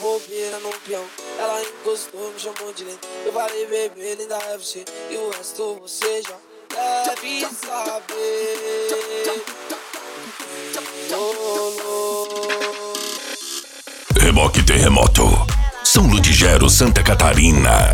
bobeira no peão. Ela encostou, me chamou de lento. Eu falei, bebê, linda é você. E o resto você já deve saber. Reboque Terremoto, São Ludigero, Santa Catarina.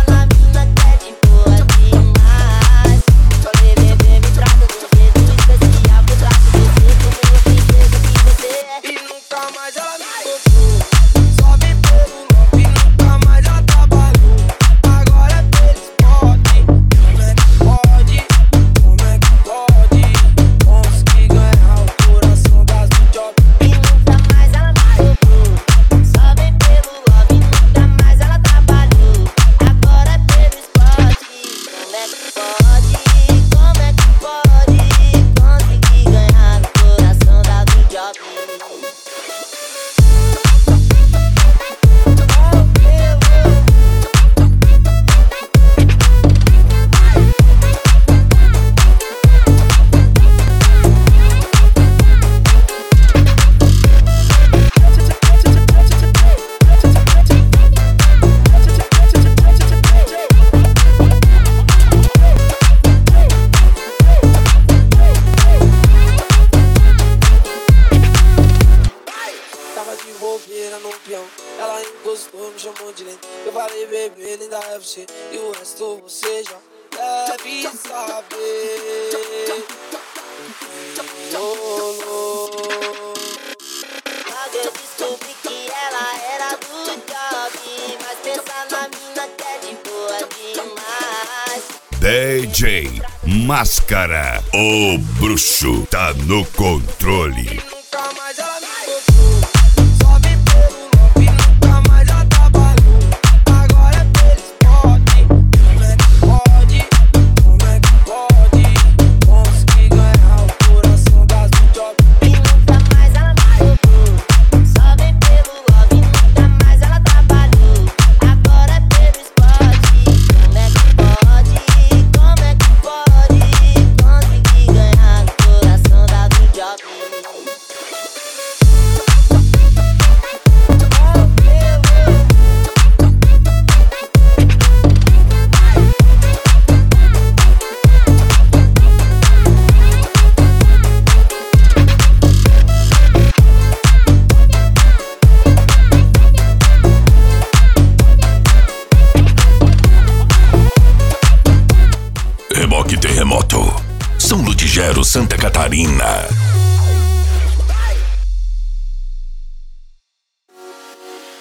No peão, ela encostou, me chamou de lento. Eu falei, bebê, linda é você. E o resto você já deve saber. Logo eu descobri que ela era do job, mas pensa na mina que é de boa demais. DJ Máscara, o bruxo tá no controle. Nunca mais ela me tocou. Sobe pelo lobby, nunca mais ela trabalhou. Agora é pelo esporte. Como é que pode? Como é que pode? Consegui ganhar o coração das do job. E nunca mais ela me tocou. Sobe pelo lobby, nunca mais ela trabalhou. Agora é pelo esporte. Como é que pode? Como é que pode? Consegui ganhar o coração das do job. Reboque Terremoto, São Ludigero, Santa Catarina.